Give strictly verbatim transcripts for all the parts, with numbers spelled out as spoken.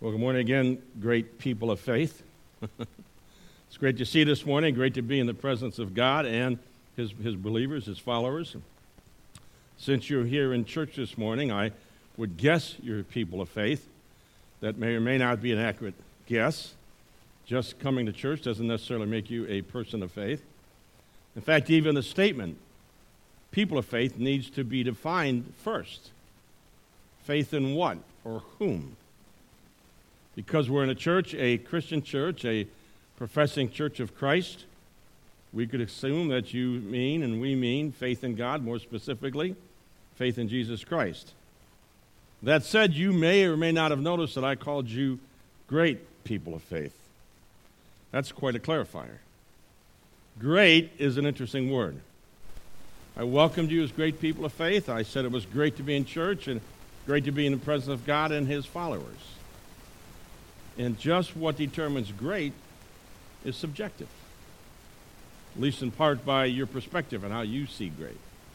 Well, good morning again, great people of faith. It's great to see you this morning. Great to be in the presence of God and his, his believers, his followers. Since you're here in church this morning, I would guess you're people of faith. That may or may not be an accurate guess. Just coming to church doesn't necessarily make you a person of faith. In fact, even the statement, people of faith, needs to be defined first. Faith in what or whom? Because we're in a church, a Christian church, a professing church of Christ, we could assume that you mean, and we mean, faith in God, more specifically, faith in Jesus Christ. That said, you may or may not have noticed that I called you great people of faith. That's quite a clarifier. Great is an interesting word. I welcomed you as great people of faith. I said it was great to be in church and great to be in the presence of God and his followers. And just what determines great is subjective, at least in part by your perspective and how you see great.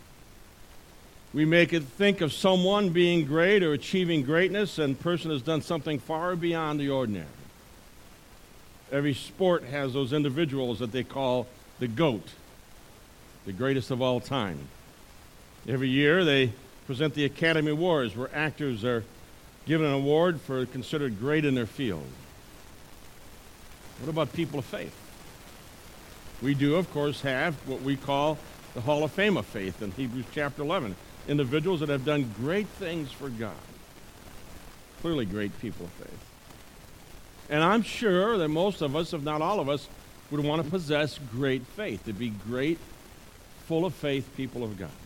We make it think of someone being great or achieving greatness, and a person has done something far beyond the ordinary. Every sport has those individuals that they call the GOAT, the greatest of all time. Every year they present the Academy Awards, where actors are given an award for considered great in their field. What about people of faith? We do, of course, have what we call the Hall of Fame of Faith in Hebrews chapter eleven. Individuals that have done great things for God. Clearly great people of faith. And I'm sure that most of us, if not all of us, would want to possess great faith, to be great, full of faith people of God.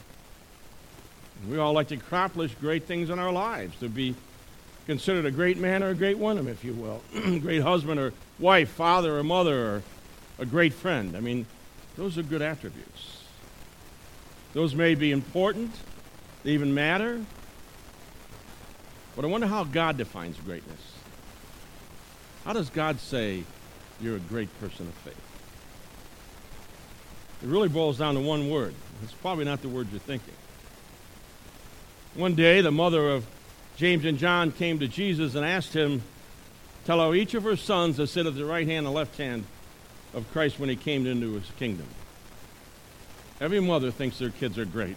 We all like to accomplish great things in our lives, to be considered a great man or a great woman, if you will, great husband or wife, father or mother, or a great friend. I mean, those are good attributes. Those may be important, they even matter, but I wonder how God defines greatness. How does God say you're a great person of faith? It really boils down to one word. It's probably not the word you're thinking. One day, the mother of James and John came to Jesus and asked him, tell how each of her sons to sit at the right hand and left hand of Christ when he came into his kingdom. Every mother thinks their kids are great.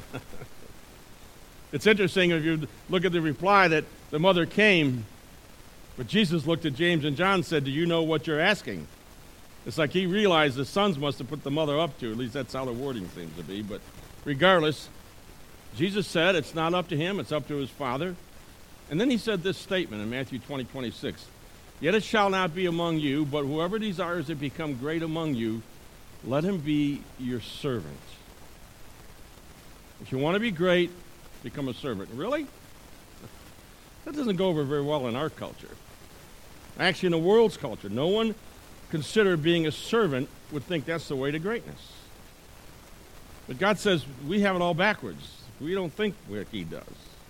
It's interesting if you look at the reply that the mother came, but Jesus looked at James and John and said, do you know what you're asking? It's like he realized the sons must have put the mother up to. At least that's how the wording seems to be. But regardless, Jesus said it's not up to him, it's up to his Father. And then he said this statement in Matthew twenty, twenty-six. Yet it shall not be among you, but whoever desires to become great among you, let him be your servant. If you want to be great, become a servant. Really? That doesn't go over very well in our culture. Actually, in the world's culture, no one considered being a servant would think that's the way to greatness. But God says we have it all backwards. We don't think like he does.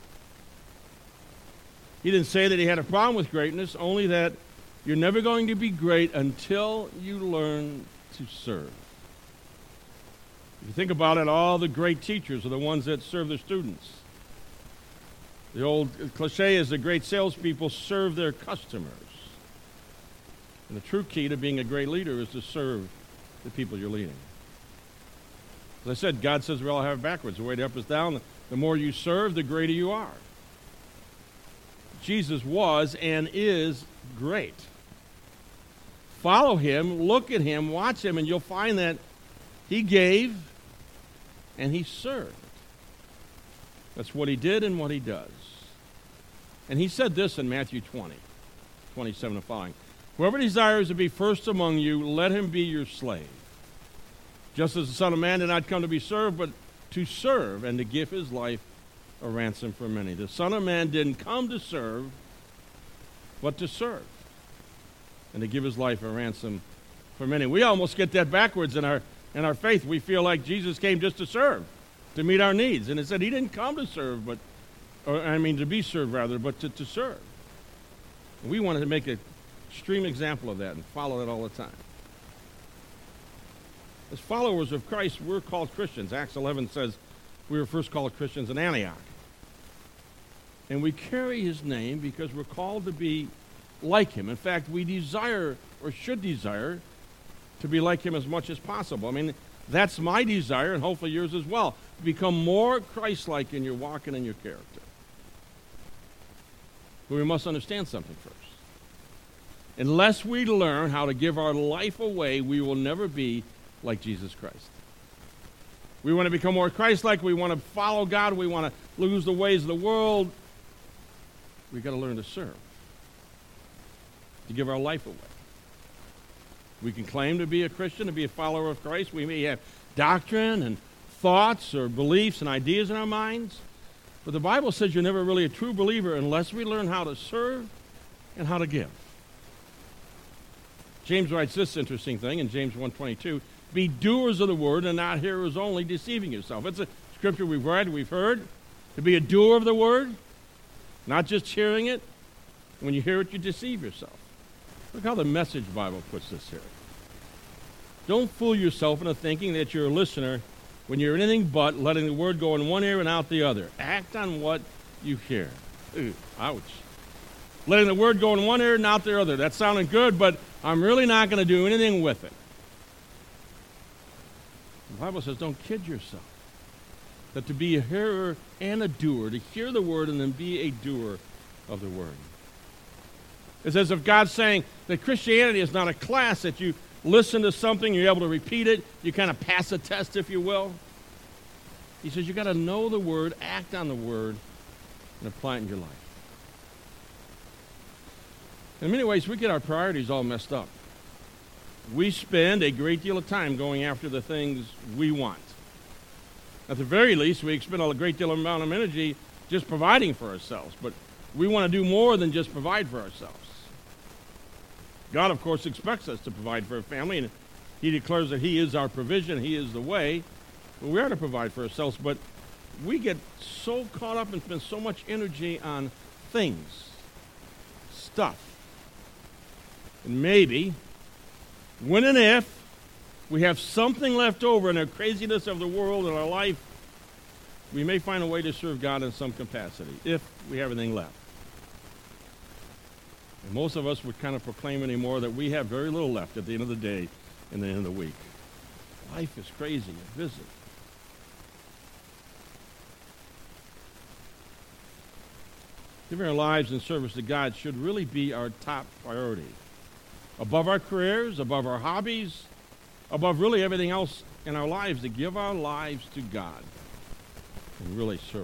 He didn't say that he had a problem with greatness, only that you're never going to be great until you learn to serve. If you think about it, all the great teachers are the ones that serve their students. The old cliche is the great salespeople serve their customers. And the true key to being a great leader is to serve the people you're leading. As I said, God says we all have it backwards. The way up is down. The more you serve, the greater you are. Jesus was and is great. Follow him, look at him, watch him, and you'll find that he gave and he served. That's what he did and what he does. And he said this in Matthew twenty, twenty-seven and following. Whoever desires to be first among you, let him be your slave. Just as the Son of Man did not come to be served, but to serve and to give his life a ransom for many. The Son of Man didn't come to serve, but to serve and to give his life a ransom for many. We almost get that backwards in our in our faith. We feel like Jesus came just to serve, to meet our needs. And it said he didn't come to serve, but, or I mean to be served rather, but to, to serve. And we wanted to make an extreme example of that and follow that all the time. As followers of Christ, we're called Christians. Acts eleven says we were first called Christians in Antioch. And we carry his name because we're called to be like him. In fact, we desire, or should desire, to be like him as much as possible. I mean, that's my desire, and hopefully yours as well, to become more Christ-like in your walk and in your character. But we must understand something first. Unless we learn how to give our life away, we will never be like Jesus Christ. We want to become more Christ-like. We want to follow God. We want to lose the ways of the world. We've got to learn to serve, to give our life away. We can claim to be a Christian, to be a follower of Christ. We may have doctrine and thoughts or beliefs and ideas in our minds. But the Bible says you're never really a true believer unless we learn how to serve and how to give. James writes this interesting thing in James one twenty-two, be doers of the word and not hearers only, deceiving yourself. It's a scripture we've read, we've heard. To be a doer of the word, not just hearing it. When you hear it, you deceive yourself. Look how the Message Bible puts this here. Don't fool yourself into thinking that you're a listener when you're anything but letting the word go in one ear and out the other. Act on what you hear. Ooh, ouch. Letting the word go in one ear and out the other. That sounded good, but I'm really not going to do anything with it. The Bible says don't kid yourself. That to be a hearer and a doer, to hear the word and then be a doer of the word. It's as if God's saying that Christianity is not a class that you listen to something, you're able to repeat it, you kind of pass a test, if you will. He says you've got to know the word, act on the word, and apply it in your life. In many ways, we get our priorities all messed up. We spend a great deal of time going after the things we want. At the very least, we expend a great deal amount of energy just providing for ourselves, but we want to do more than just provide for ourselves. God, of course, expects us to provide for a family, and he declares that he is our provision, he is the way. We are to provide for ourselves, but we get so caught up and spend so much energy on things, stuff. And maybe, when and if we have something left over in the craziness of the world in our life, we may find a way to serve God in some capacity, if we have anything left. And most of us would kind of proclaim anymore that we have very little left at the end of the day and the end of the week. Life is crazy and busy. Giving our lives in service to God should really be our top priority. Above our careers, above our hobbies, above really everything else in our lives, to give our lives to God and really service.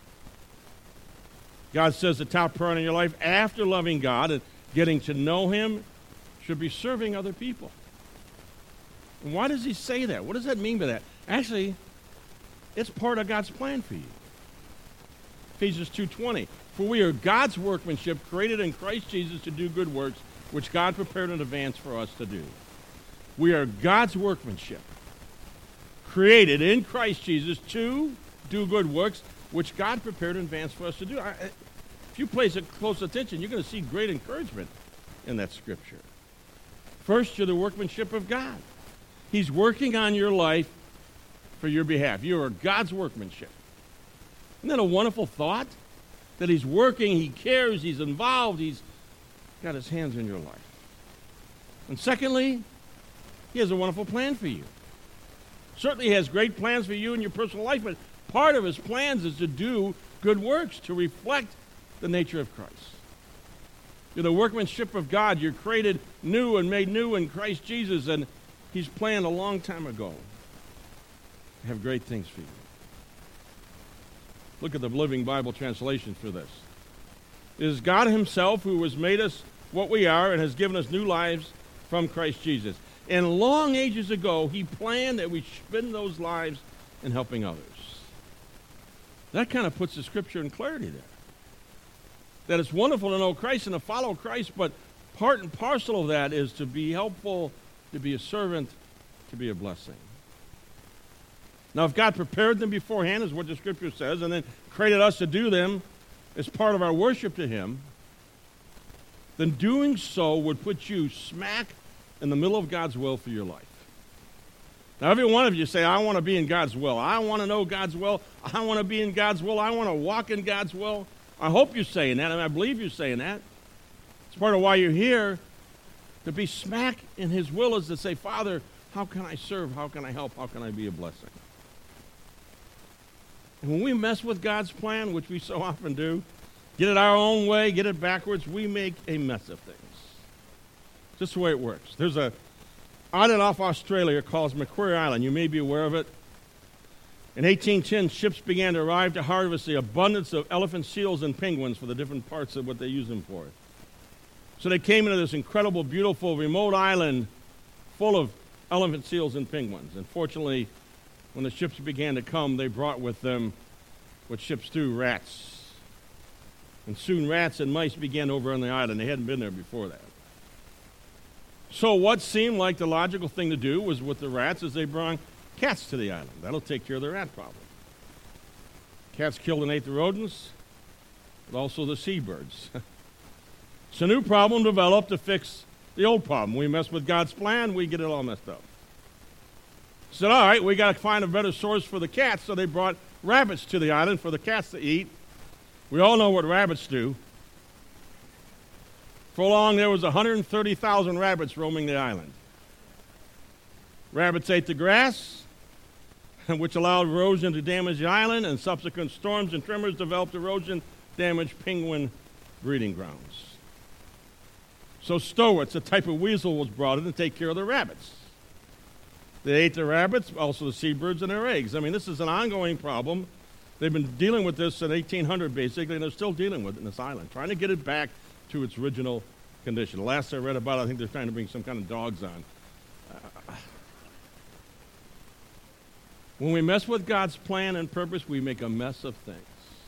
God says the top priority in your life after loving God and getting to know him should be serving other people. And why does he say that? What does that mean by that? Actually, it's part of God's plan for you. Ephesians two twenty, for we are God's workmanship, created in Christ Jesus to do good works, which God prepared in advance for us to do. We are God's workmanship, created in Christ Jesus to do good works, which God prepared in advance for us to do. I, if you pay close attention, you're going to see great encouragement in that scripture. First, you're the workmanship of God. He's working on your life for your behalf. You are God's workmanship. Isn't that a wonderful thought? That he's working, he cares, he's involved, he's got his hands in your life. And secondly, he has a wonderful plan for you. Certainly he has great plans for you in your personal life, but part of his plans is to do good works, to reflect the nature of Christ. You're the workmanship of God. You're created new and made new in Christ Jesus, and he's planned a long time ago to have great things for you. Look at the Living Bible translation for this. It is God himself who has made us what we are and has given us new lives from Christ Jesus. And long ages ago, he planned that we spend those lives in helping others. That kind of puts the scripture in clarity there. That it's wonderful to know Christ and to follow Christ, but part and parcel of that is to be helpful, to be a servant, to be a blessing. Now, if God prepared them beforehand, is what the scripture says, and then created us to do them as part of our worship to him, then doing so would put you smack in the middle of God's will for your life. Now, every one of you say, I want to be in God's will. I want to know God's will. I want to be in God's will. I want to walk in God's will. I hope you're saying that, and I believe you're saying that. It's part of why you're here. To be smack in his will is to say, Father, how can I serve? How can I help? How can I be a blessing? And when we mess with God's plan, which we so often do, get it our own way, get it backwards, we make a mess of things. Just the way it works. There's a island off Australia called Macquarie Island. You may be aware of it. In eighteen ten, ships began to arrive to harvest the abundance of elephant seals and penguins for the different parts of what they use them for. So they came into this incredible, beautiful, remote island full of elephant seals and penguins. And fortunately, when the ships began to come, they brought with them what ships do, rats. And soon rats and mice began over on the island. They hadn't been there before that. So what seemed like the logical thing to do was with the rats is they brought cats to the island. That'll take care of the rat problem. Cats killed and ate the rodents, but also the seabirds. So a new problem developed to fix the old problem. We mess with God's plan, we get it all messed up. Said, all right, we got to find a better source for the cats, so they brought rabbits to the island for the cats to eat. We all know what rabbits do. For long, there was one hundred thirty thousand rabbits roaming the island. Rabbits ate the grass, which allowed erosion to damage the island, and subsequent storms and tremors developed erosion-damaged penguin breeding grounds. So stowits, a type of weasel, was brought in to take care of the rabbits. They ate the rabbits, also the seabirds and their eggs. I mean, this is an ongoing problem. They've been dealing with this since eighteen hundred, basically, and they're still dealing with it in this island, trying to get it back to its original condition. The last I read about it, I think they're trying to bring some kind of dogs on. Uh, when we mess with God's plan and purpose, we make a mess of things.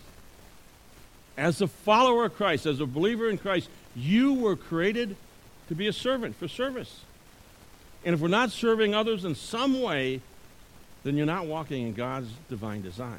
As a follower of Christ, as a believer in Christ, you were created to be a servant, for service. And if we're not serving others in some way, then you're not walking in God's divine design.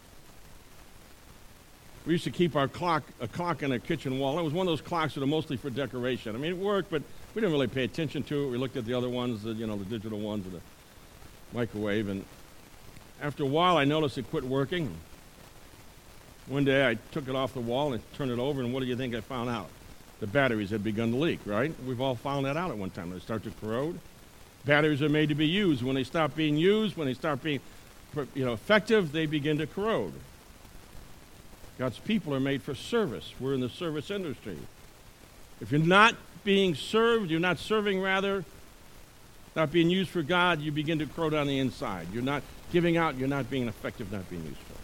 We used to keep our clock, a clock on our kitchen wall. It was one of those clocks that are mostly for decoration. I mean, it worked, but we didn't really pay attention to it. We looked at the other ones, the, you know, the digital ones with the microwave. And after a while, I noticed it quit working. One day, I took it off the wall and turned it over, and what do you think I found out? The batteries had begun to leak, right? We've all found that out at one time. They start to corrode. Batteries are made to be used. When they stop being used, when they start being, you know, effective, they begin to corrode. God's people are made for service. We're in the service industry. If you're not being served, you're not serving rather, not being used for God, you begin to corrode on the inside. You're not giving out, you're not being effective, not being useful.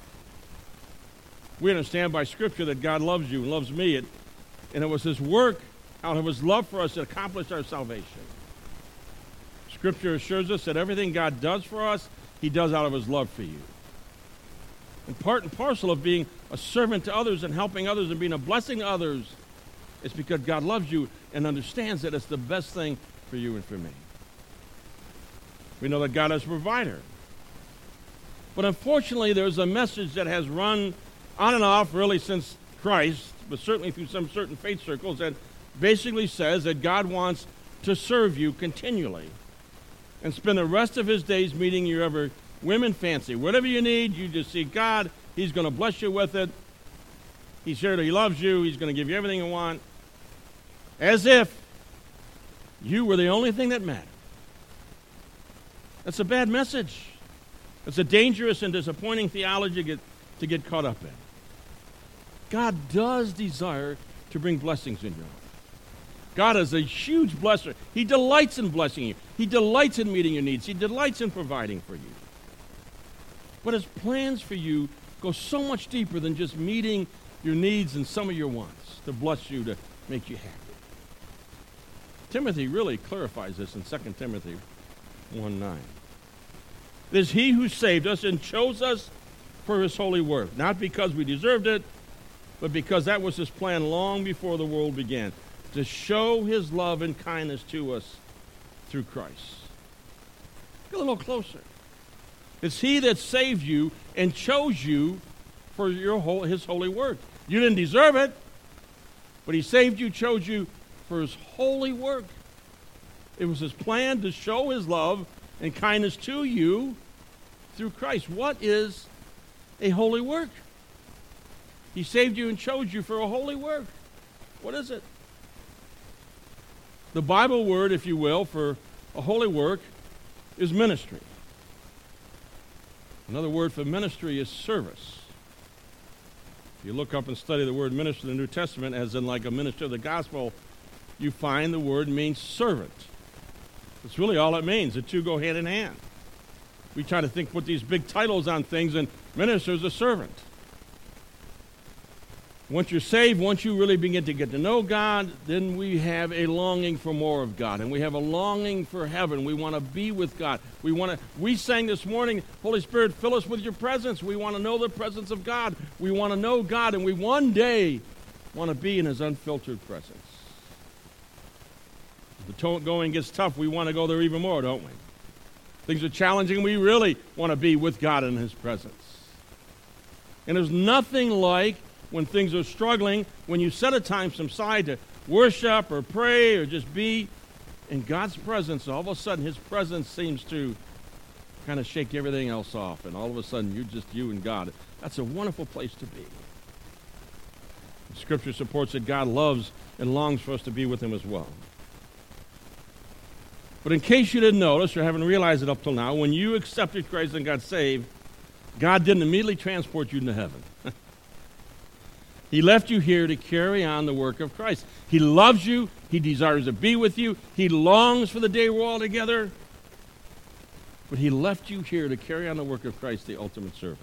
We understand by Scripture that God loves you and loves me, and it was His work out of His love for us that accomplished our salvation. Scripture assures us that everything God does for us, He does out of His love for you. And part and parcel of being a servant to others and helping others and being a blessing to others is because God loves you and understands that it's the best thing for you and for me. We know that God is a provider. But unfortunately, there's a message that has run on and off really since Christ, but certainly through some certain faith circles, that basically says that God wants to serve you continually and spend the rest of His days meeting your every whim and fancy. Whatever you need, you just seek God. He's going to bless you with it. He's here that He loves you. He's going to give you everything you want. As if you were the only thing that mattered. That's a bad message. It's a dangerous and disappointing theology to get, to get caught up in. God does desire to bring blessings in your life. God is a huge blesser. He delights in blessing you. He delights in meeting your needs. He delights in providing for you. But His plans for you go so much deeper than just meeting your needs and some of your wants, to bless you, to make you happy. Timothy really clarifies this in Second Timothy one nine. It is He who saved us and chose us for His holy work, not because we deserved it, but because that was His plan long before the world began, to show His love and kindness to us through Christ. Get a little closer. It's He that saved you and chose you for your whole, His holy work. You didn't deserve it, but He saved you, chose you for His holy work. It was His plan to show His love and kindness to you through Christ. What is a holy work? He saved you and chose you for a holy work. What is it? The Bible word, if you will, for a holy work is ministry. Another word for ministry is service. If you look up and study the word minister in the New Testament, as in like a minister of the gospel, you find the word means servant. That's really all it means. The two go hand in hand. We try to think, put these big titles on things, and minister is a servant. Once you're saved, once you really begin to get to know God, then we have a longing for more of God, and we have a longing for heaven. We want to be with God. We want to. We sang this morning, Holy Spirit, fill us with your presence. We want to know the presence of God. We want to know God, and we one day want to be in his unfiltered presence. If the going gets tough, we want to go there even more, don't we? Things are challenging. We really want to be with God in his presence. And there's nothing like when things are struggling, when you set a time aside to worship or pray or just be in God's presence, all of a sudden his presence seems to kind of shake everything else off, and all of a sudden you're just you and God. That's a wonderful place to be. Scripture supports that God loves and longs for us to be with him as well. But in case you didn't notice or haven't realized it up till now, when you accepted Christ and got saved, God didn't immediately transport you into heaven. He left you here to carry on the work of Christ. He loves you. He desires to be with you. He longs for the day we're all together. But he left you here to carry on the work of Christ, the ultimate servant.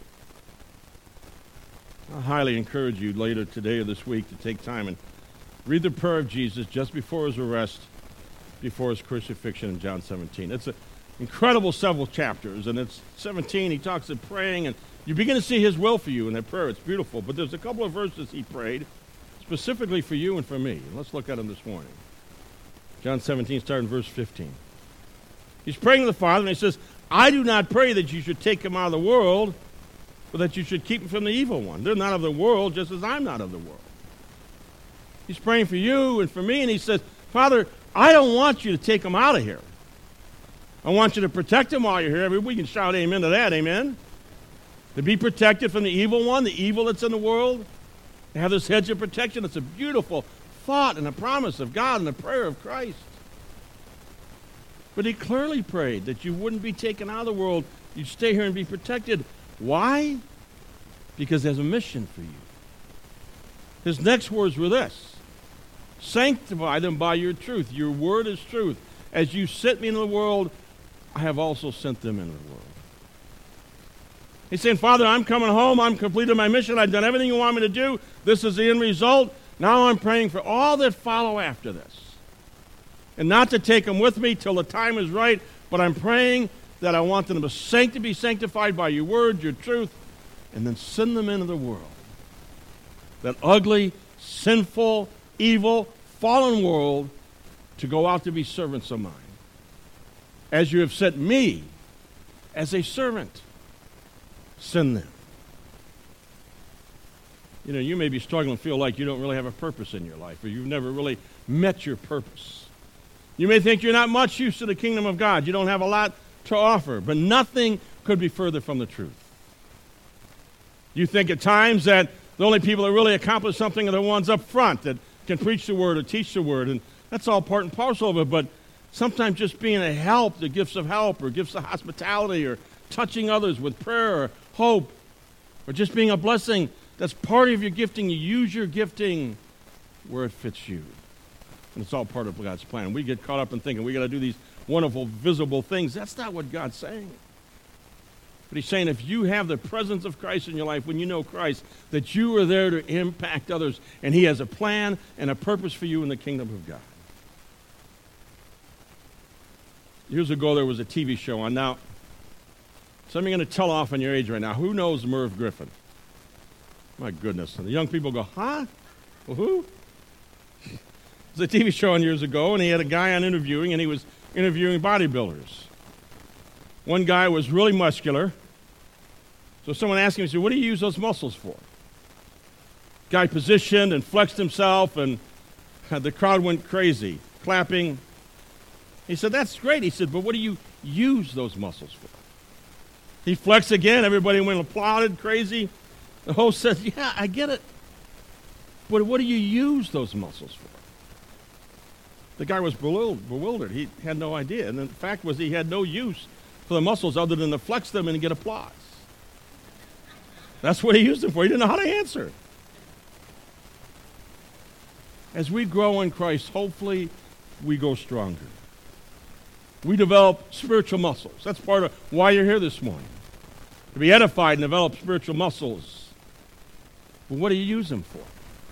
I highly encourage you later today or this week to take time and read the prayer of Jesus just before his arrest, before his crucifixion in John seventeen. It's an incredible several chapters, and it's seventeen. He talks of praying, and you begin to see his will for you in that prayer. It's beautiful. But there's a couple of verses he prayed specifically for you and for me. Let's look at them this morning. John seventeen, starting in verse fifteen. He's praying to the Father, and he says, I do not pray that you should take them out of the world, but that you should keep them from the evil one. They're not of the world, just as I'm not of the world. He's praying for you and for me, and he says, Father, I don't want you to take them out of here. I want you to protect them while you're here. I mean, we can shout amen to that, amen? To be protected from the evil one, the evil that's in the world. To have this hedge of protection. It's a beautiful thought and a promise of God and a prayer of Christ. But he clearly prayed that you wouldn't be taken out of the world. You'd stay here and be protected. Why? Because there's a mission for you. His next words were this. Sanctify them by your truth. Your word is truth. As you sent me into the world, I have also sent them into the world. He's saying, Father, I'm coming home. I'm completed my mission. I've done everything you want me to do. This is the end result. Now I'm praying for all that follow after this. And not to take them with me till the time is right, but I'm praying that I want them to sanct- be sanctified by your word, your truth, and then send them into the world. That ugly, sinful, evil, fallen world to go out to be servants of mine. As you have sent me as a servant. Send them. You know, you may be struggling and feel like you don't really have a purpose in your life, or you've never really met your purpose. You may think you're not much use to the kingdom of God. You don't have a lot to offer, but nothing could be further from the truth. You think at times that the only people that really accomplish something are the ones up front that can preach the word or teach the word, and that's all part and parcel of it, but sometimes just being a help, the gifts of help, or gifts of hospitality, or touching others with prayer or hope, or just being a blessing, that's part of your gifting. You use your gifting where it fits you. And it's all part of God's plan. We get caught up in thinking we got to do these wonderful, visible things. That's not what God's saying. But he's saying if you have the presence of Christ in your life, when you know Christ, that you are there to impact others, and he has a plan and a purpose for you in the kingdom of God. Years ago, there was a T V show on. Now, some of you are going to tell off on your age right now. Who knows Merv Griffin? My goodness. And the young people go, huh? Well, who? It was a T V show on years ago, and he had a guy on interviewing, and he was interviewing bodybuilders. One guy was really muscular. So someone asked him, he said, what do you use those muscles for? Guy positioned and flexed himself, and the crowd went crazy, clapping. He said, that's great. He said, but what do you use those muscles for? He flexed again. Everybody went and applauded, crazy. The host said, yeah, I get it. But what do you use those muscles for? The guy was bewildered. He had no idea. And the fact was he had no use for the muscles other than to flex them and get applause. That's what he used them for. He didn't know how to answer. As we grow in Christ, hopefully we go stronger. We develop spiritual muscles. That's part of why you're here this morning. To be edified and develop spiritual muscles. But what do you use them for?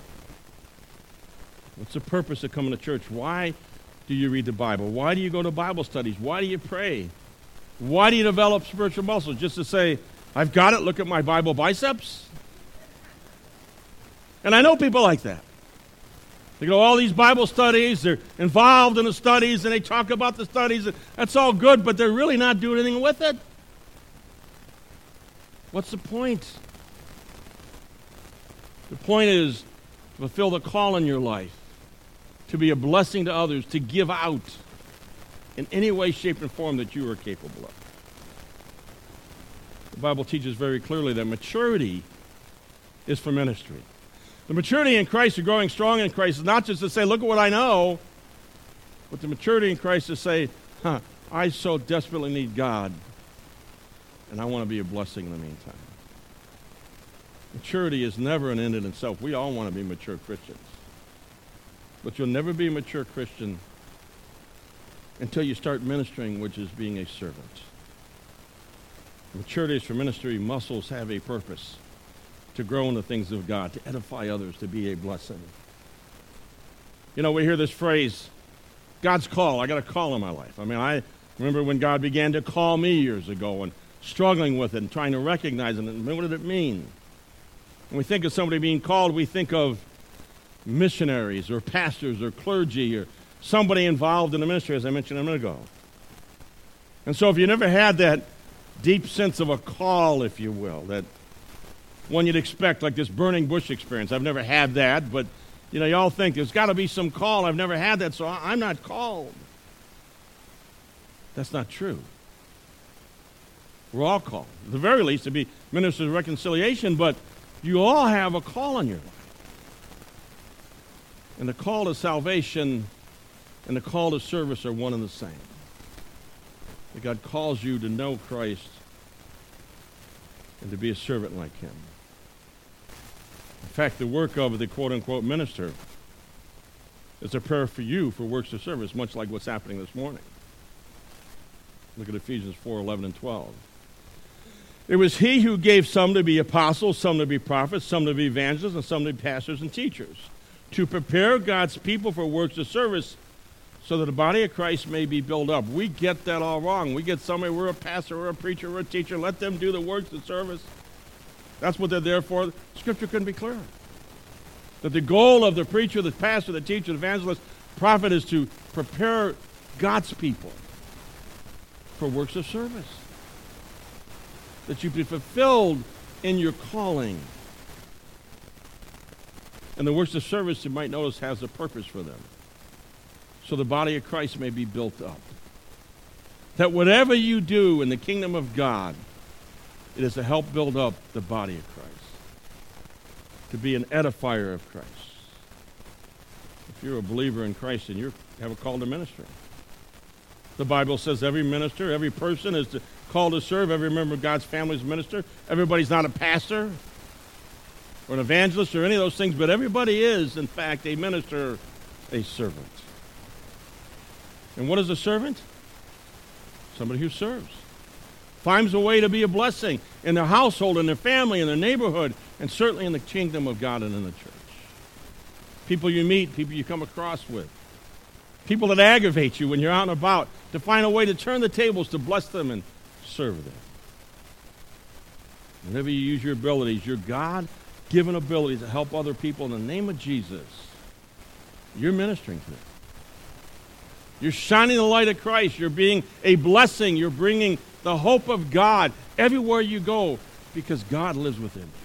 What's the purpose of coming to church? Why do you read the Bible? Why do you go to Bible studies? Why do you pray? Why do you develop spiritual muscles? Just to say, I've got it, look at my Bible biceps? And I know people like that. They go to all these Bible studies, they're involved in the studies, and they talk about the studies. That's all good, but they're really not doing anything with it. What's the point? The point is to fulfill the call in your life, to be a blessing to others, to give out in any way, shape, and form that you are capable of. The Bible teaches very clearly that maturity is for ministry. The maturity in Christ, or growing strong in Christ, is not just to say, look at what I know, but the maturity in Christ is to say, huh, I so desperately need God, and I want to be a blessing in the meantime. Maturity is never an end in itself. We all want to be mature Christians. But you'll never be a mature Christian until you start ministering, which is being a servant. Maturity is for ministry. Muscles have a purpose: to grow in the things of God, to edify others, to be a blessing. You know, we hear this phrase, God's call. I got a call in my life. I mean, I remember when God began to call me years ago and struggling with it and trying to recognize it. And what did it mean? When we think of somebody being called, we think of missionaries or pastors or clergy or somebody involved in the ministry, as I mentioned a minute ago. And so if you never had that deep sense of a call, if you will, that one you'd expect, like this burning bush experience. I've never had that, but, you know, you all think there's got to be some call. I've never had that, so I'm not called. That's not true. We're all called, at the very least, to be ministers of reconciliation, but you all have a call in your life. And the call to salvation and the call to service are one and the same. That God calls you to know Christ and to be a servant like him. In fact, the work of the quote-unquote minister is a prayer for you for works of service, much like what's happening this morning. Look at Ephesians four, eleven, and twelve. It was he who gave some to be apostles, some to be prophets, some to be evangelists, and some to be pastors and teachers, to prepare God's people for works of service so that the body of Christ may be built up. We get that all wrong. We get somebody, we're a pastor, we're a preacher, we're a teacher, let them do the works of service. That's what they're there for. Scripture couldn't be clearer. That the goal of the preacher, the pastor, the teacher, the evangelist, prophet is to prepare God's people for works of service. That you be fulfilled in your calling. And the works of service, you might notice, has a purpose for them. So the body of Christ may be built up. That whatever you do in the kingdom of God, it is to help build up the body of Christ. To be an edifier of Christ. If you're a believer in Christ, then you have a call to ministry. The Bible says every minister, every person is to, called to serve. Every member of God's family is a minister. Everybody's not a pastor or an evangelist or any of those things, but everybody is, in fact, a minister, a servant. And what is a servant? Somebody who serves. Finds a way to be a blessing in their household, in their family, in their neighborhood, and certainly in the kingdom of God and in the church. People you meet, people you come across with. People that aggravate you when you're out and about, to find a way to turn the tables, to bless them and serve them. Whenever you use your abilities, your God-given ability to help other people in the name of Jesus, you're ministering to them. You're shining the light of Christ. You're being a blessing. You're bringing the hope of God everywhere you go because God lives within you.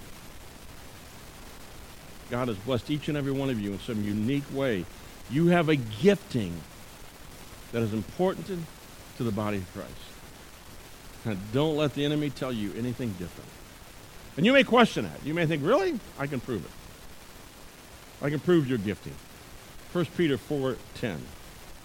God has blessed each and every one of you in some unique way. You have a gifting that is important to the body of Christ. And don't let the enemy tell you anything different. And you may question that. You may think, really? I can prove it. I can prove your gifting. First Peter four ten.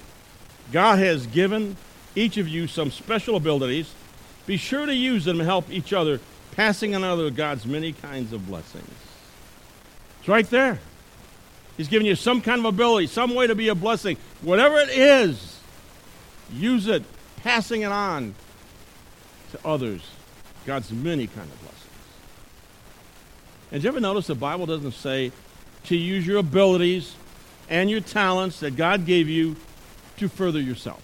God has given each of you some special abilities. Be sure to use them to help each other, passing on other God's many kinds of blessings. It's right there. He's given you some kind of ability, some way to be a blessing. Whatever it is, use it, passing it on to others. God's many kind of blessings. And did you ever notice the Bible doesn't say to use your abilities and your talents that God gave you to further yourself?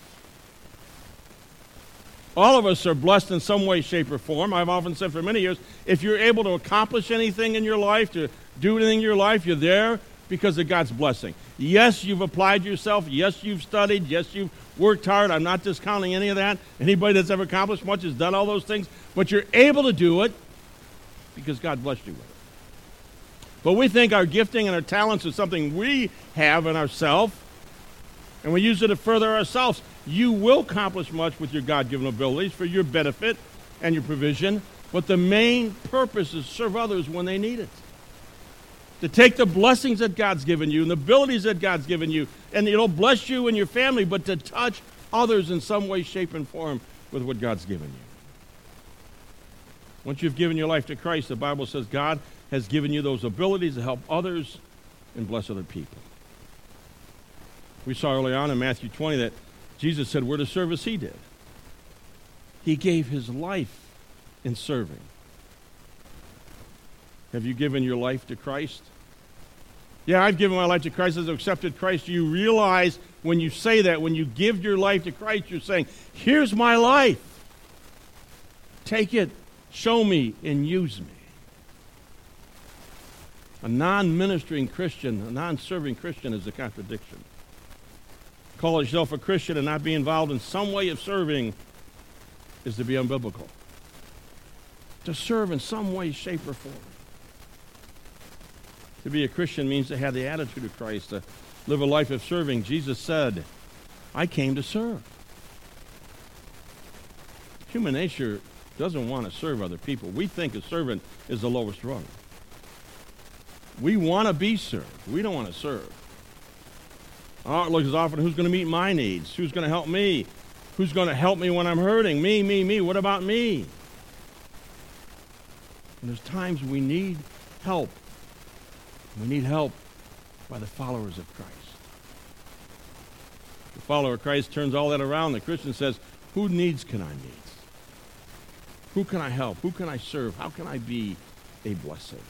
All of us are blessed in some way, shape, or form. I've often said for many years, if you're able to accomplish anything in your life, to do anything in your life, you're there because of God's blessing. Yes, you've applied yourself. Yes, you've studied. Yes, you've worked hard. I'm not discounting any of that. Anybody that's ever accomplished much has done all those things. But you're able to do it because God blessed you with it. But we think our gifting and our talents is something we have in ourselves, and we use it to further ourselves. You will accomplish much with your God-given abilities for your benefit and your provision, but the main purpose is to serve others when they need it. To take the blessings that God's given you and the abilities that God's given you, and it'll bless you and your family, but to touch others in some way, shape, and form with what God's given you. Once you've given your life to Christ, the Bible says God has given you those abilities to help others and bless other people. We saw early on in Matthew twenty that Jesus said we're to serve as he did. He gave his life in serving. Have you given your life to Christ? Yeah, I've given my life to Christ. I've accepted Christ. You realize when you say that, when you give your life to Christ, you're saying, here's my life. Take it, show me, and use me. A non-ministering Christian, a non-serving Christian is a contradiction. Call yourself a Christian and not be involved in some way of serving is to be unbiblical. To serve in some way, shape, or form. To be a Christian means to have the attitude of Christ, to live a life of serving. Jesus said, I came to serve. Human nature doesn't want to serve other people. We think a servant is the lowest rung. We want to be served. We don't want to serve. Our outlook is often who's going to meet my needs, who's going to help me, who's going to help me when I'm hurting, me, me, me, what about me? And there's times we need help. We need help by the followers of Christ. The follower of Christ turns all that around. The Christian says, who needs can I meet? Who can I help? Who can I serve? How can I be a blessing?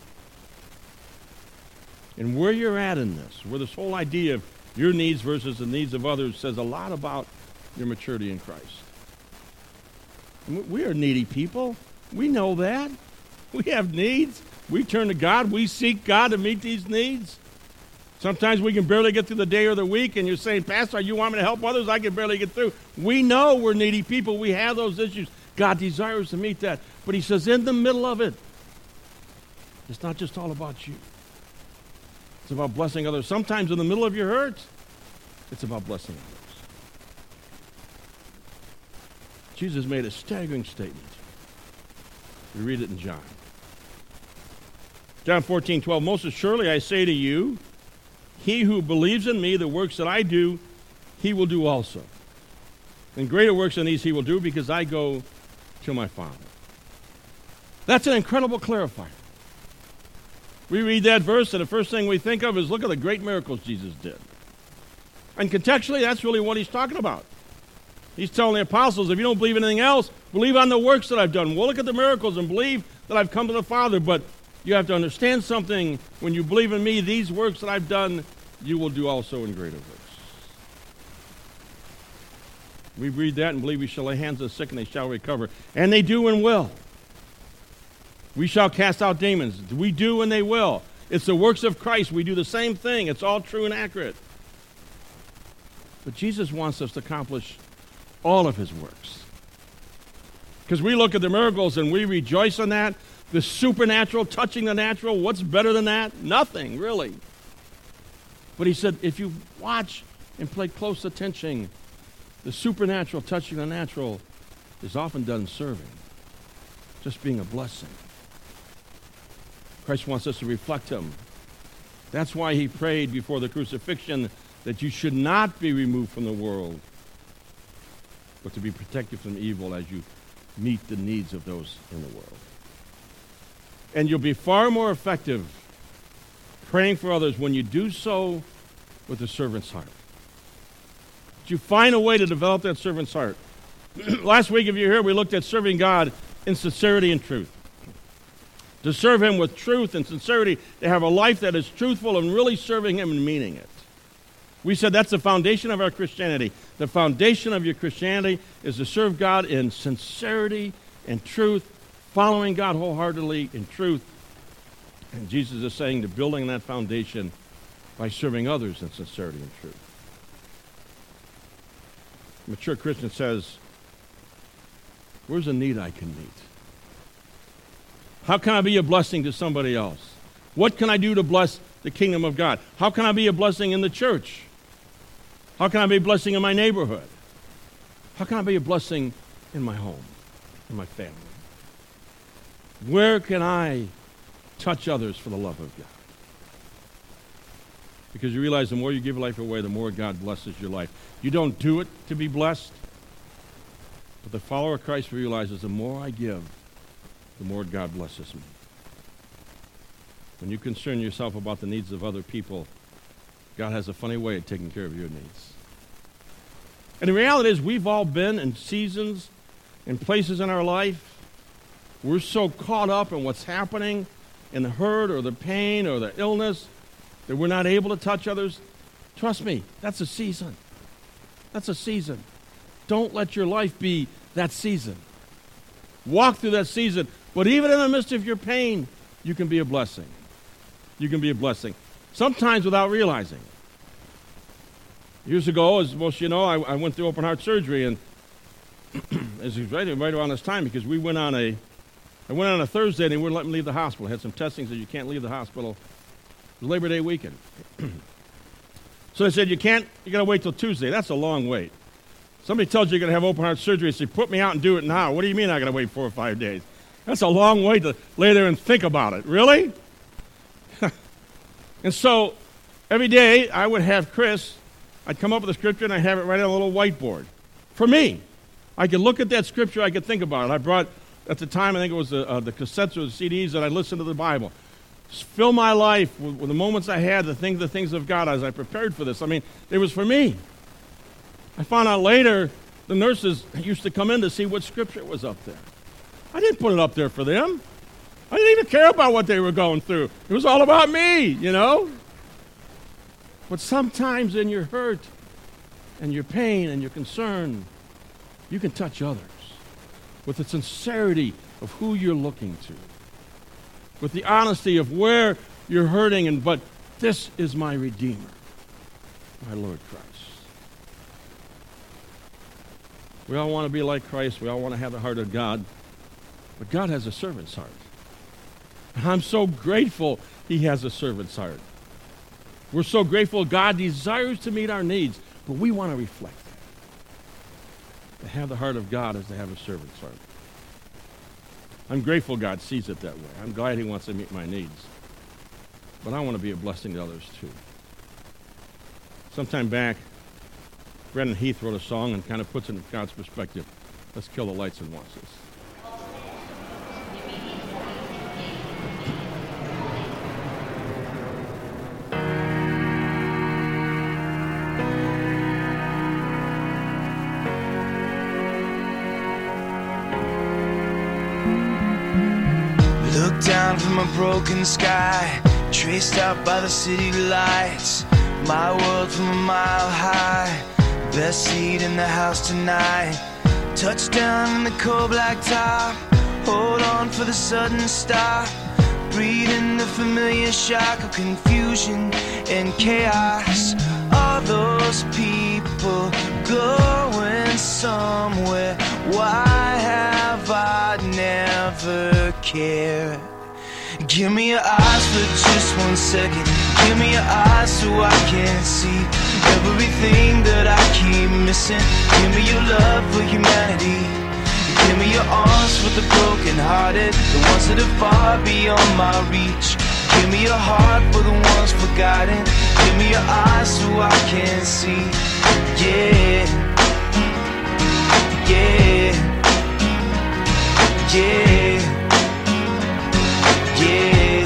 And where you're at in this, where this whole idea of your needs versus the needs of others says a lot about your maturity in Christ. We are needy people. We know that. We have needs. We turn to God. We seek God to meet these needs. Sometimes we can barely get through the day or the week, and you're saying, Pastor, you want me to help others? I can barely get through. We know we're needy people. We have those issues. God desires to meet that. But he says, in the middle of it, it's not just all about you. It's about blessing others. Sometimes in the middle of your hurt, it's about blessing others. Jesus made a staggering statement. We read it in John. John fourteen twelve, most assuredly I say to you, he who believes in me, the works that I do, he will do also. And greater works than these he will do because I go to my Father. That's an incredible clarifier. We read that verse, and the first thing we think of is look at the great miracles Jesus did. And contextually, that's really what he's talking about. He's telling the apostles, if you don't believe in anything else, believe on the works that I've done. Well, look at the miracles and believe that I've come to the Father. But you have to understand something. When you believe in me, these works that I've done, you will do also in greater works. We read that and believe we shall lay hands on the sick and they shall recover. And they do and will. We shall cast out demons. We do and they will. It's the works of Christ. We do the same thing. It's all true and accurate. But Jesus wants us to accomplish all of his works. Because we look at the miracles and we rejoice in that. The supernatural touching the natural. What's better than that? Nothing, really. But he said, if you watch and pay close attention, the supernatural touching the natural is often done serving. Just being a blessing. Christ wants us to reflect him. That's why he prayed before the crucifixion that you should not be removed from the world, but to be protected from evil as you meet the needs of those in the world. And you'll be far more effective praying for others when you do so with a servant's heart. But you find a way to develop that servant's heart. Last week, if you're here, we looked at serving God in sincerity and truth. To serve Him with truth and sincerity, to have a life that is truthful and really serving Him and meaning it. We said that's the foundation of our Christianity. The foundation of your Christianity is to serve God in sincerity and truth, following God wholeheartedly in truth. And Jesus is saying to building that foundation by serving others in sincerity and truth. A mature Christian says, where's a need I can meet? How can I be a blessing to somebody else? What can I do to bless the kingdom of God? How can I be a blessing in the church? How can I be a blessing in my neighborhood? How can I be a blessing in my home, in my family? Where can I touch others for the love of God? Because you realize the more you give life away, the more God blesses your life. You don't do it to be blessed, but the follower of Christ realizes the more I give, the more God blesses me. When you concern yourself about the needs of other people, God has a funny way of taking care of your needs. And the reality is we've all been in seasons and places in our life. We're so caught up in what's happening in the hurt or the pain or the illness that we're not able to touch others. Trust me, that's a season. That's a season. Don't let your life be that season. Walk through that season. But even in the midst of your pain, you can be a blessing. You can be a blessing. Sometimes without realizing it. Years ago, as most of you know, I, I went through open heart surgery, and it was right, right around this time because we went on a, I went on a Thursday and they wouldn't let me leave the hospital. I had some testing that you can't leave the hospital. It was Labor Day weekend. So they said, you can't, you got to wait till Tuesday. That's a long wait. Somebody tells you you're going to have open heart surgery, they say, put me out and do it now. What do you mean I got to wait four or five days? That's a long way to lay there and think about it. Really? And so every day I would have Chris, I'd come up with a scripture and I'd have it right on a little whiteboard. For me, I could look at that scripture, I could think about it. I brought, at the time, I think it was the, uh, the cassettes or the C Ds that I listened to the Bible. Just fill my life with, with the moments I had to think the things of God as I prepared for this. I mean, it was for me. I found out later the nurses used to come in to see what scripture was up there. I didn't put it up there for them. I didn't even care about what they were going through. It was all about me, you know? But sometimes in your hurt and your pain and your concern, you can touch others with the sincerity of who you're looking to, with the honesty of where you're hurting, and but this is my Redeemer, my Lord Christ. We all want to be like Christ. We all want to have the heart of God. But God has a servant's heart. And I'm so grateful He has a servant's heart. We're so grateful God desires to meet our needs, but we want to reflect that. To have the heart of God is to have a servant's heart. I'm grateful God sees it that way. I'm glad He wants to meet my needs. But I want to be a blessing to others too. Sometime back, Brendan Heath wrote a song and kind of puts it in God's perspective. Let's kill the lights and watch this. Look down from a broken sky, traced out by the city lights. My world from a mile high, best seat in the house tonight. Touchdown in the cold black top, hold on for the sudden stop. Breathing the familiar shock of confusion and chaos. All those people going somewhere. Why have I never cared? Give me your eyes for just one second. Give me your eyes so I can see everything that I keep missing. Give me your love for humanity. Give me your arms for the broken hearted, the ones that are far beyond my reach. Give me your heart for the ones forgotten. Give me your eyes so I can see. Yeah. Yeah, yeah.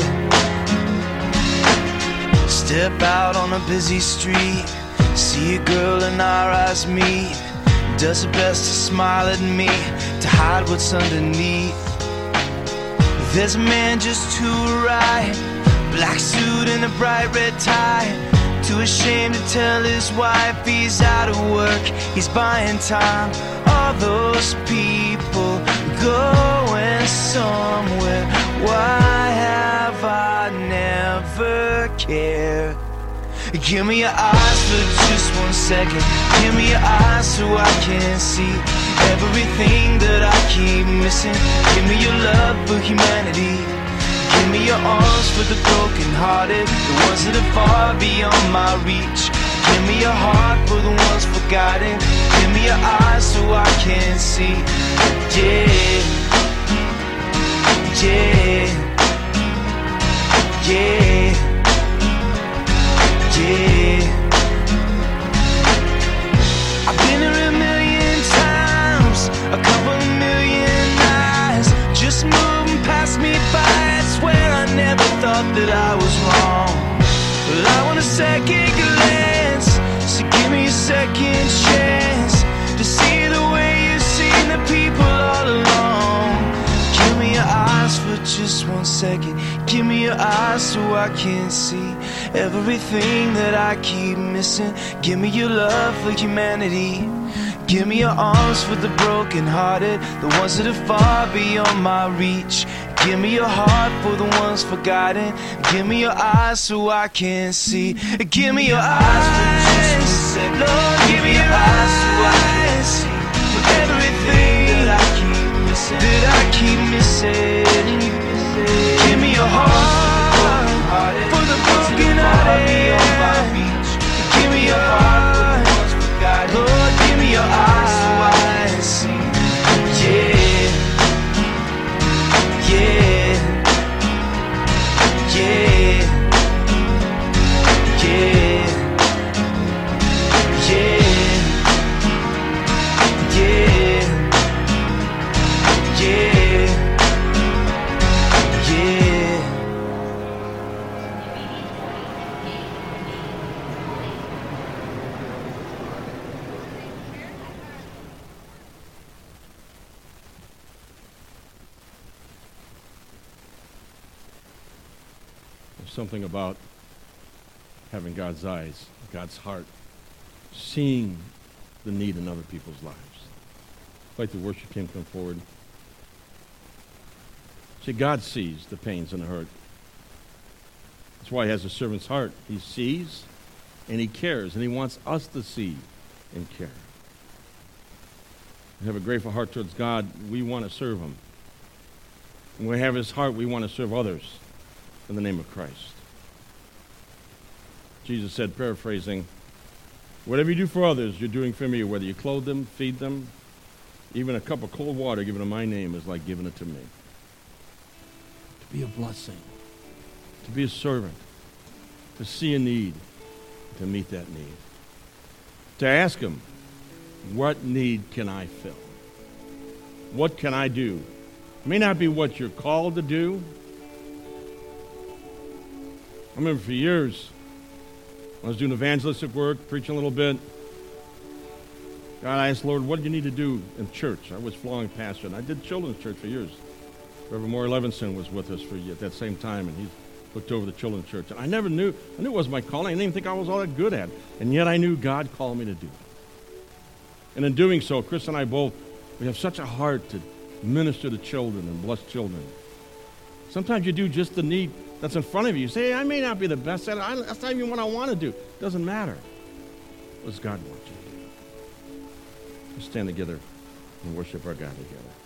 Step out on a busy street, see a girl and our eyes meet. Does her best to smile at me, to hide what's underneath. There's a man just to her right, black suit and a bright red tie. Too ashamed to tell his wife he's out of work, he's buying time. All those people going somewhere, why have I never cared? Give me your eyes for just one second, give me your eyes so I can see everything that I keep missing. Give me your love for humanity, give me your arms for the broken hearted, the ones that are far beyond my reach. Give me your heart for the ones forgotten, give me your eyes so I can see. Yeah, yeah, yeah, yeah. I've been here a million times, a couple million eyes just moving past me by. I swear I never thought that I was wrong. Well, I want a second glance, so give me a second chance to see the way you've seen the people all along. Give me your eyes for just one second, give me your eyes so I can see everything that I keep missing. Give me your love for humanity, give me your arms for the broken hearted, the ones that are far beyond my reach. Give me your heart for the ones forgotten, give me your eyes so I can see. Give me your eyes for just one second, Lord, give me your eyes so I can see everything that I keep missing, that I keep missing. Give me your heart for the broken hearted, give me your heart, Lord, give me your eyes so I can see. Yeah, yeah, yeah, yeah, yeah, yeah, yeah, yeah. There's something about having God's eyes, God's heart, seeing the need in other people's lives. I'd like the worship team come forward. See, God sees the pains and the hurt. That's why he has a servant's heart. He sees and he cares, and he wants us to see and care. We have a grateful heart towards God. We want to serve him. When we have his heart, we want to serve others in the name of Christ. Jesus said, paraphrasing, whatever you do for others, you're doing for me. Whether you clothe them, feed them, even a cup of cold water given in my name is like giving it to me. To be a blessing, to be a servant, to see a need, to meet that need. To ask him, what need can I fill? What can I do? It may not be what you're called to do. I remember for years, I was doing evangelistic work, preaching a little bit. God, I asked, Lord, what do you need to do in church? I was flowing pastor, and I did children's church for years. Reverend Maury Levinson was with us for at that same time, and he looked over the children's church. And I never knew, I knew it was my calling. I didn't even think I was all that good at it. And yet I knew God called me to do it. And in doing so, Chris and I both, we have such a heart to minister to children and bless children. Sometimes you do just the need that's in front of you. You say, hey, I may not be the best at it. I, that's not even what I want to do. It doesn't matter. What does God want you to do? Let's stand together and worship our God together.